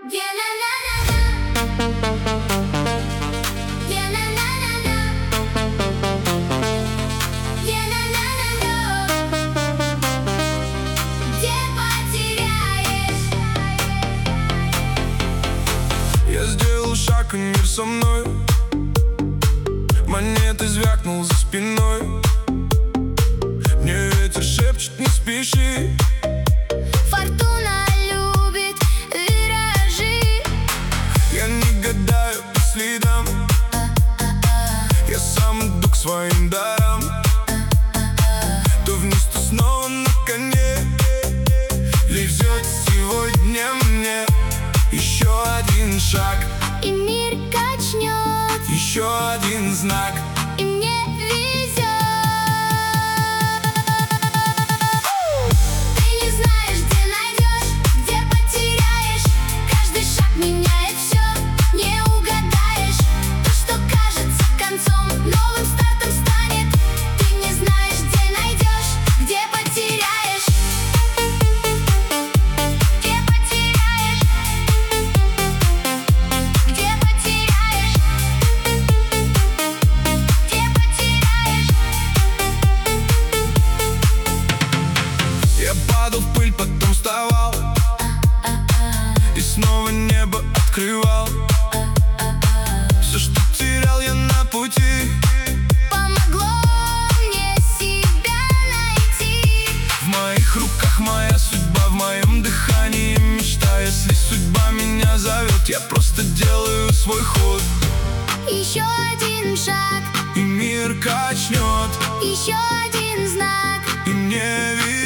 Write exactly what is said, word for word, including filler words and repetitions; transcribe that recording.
Я сделал шаг, и мир со мной. Монеты звякнул за спиной. Мне ветер шепчет: не спеши. Фортуна любит виражи. Я не гадаю по следам. Я сам иду к своим дарам. То вниз, то снова на коне. Везет сегодня мне. Еще один шаг, И мир качнет. еще один знак, И мне везет. Ты не знаешь, где найдешь, где потеряешь. Каждый шаг меняет все, не угадаешь. То, что кажется концом, новым стартом станет. Ты не знаешь, где найдешь, где потеряешь. Где потеряешь. Где потеряешь. Где потеряешь. Я падал в пыль, потом вставал, и снова небо открывал. Все, что терял я на пути, Помогло мне себя найти. в моих руках моя судьба, в моем дыхании мечта. Если судьба меня зовет, я просто делаю свой ход. Еще один шаг, И мир качнет, еще один знак. и мне видно.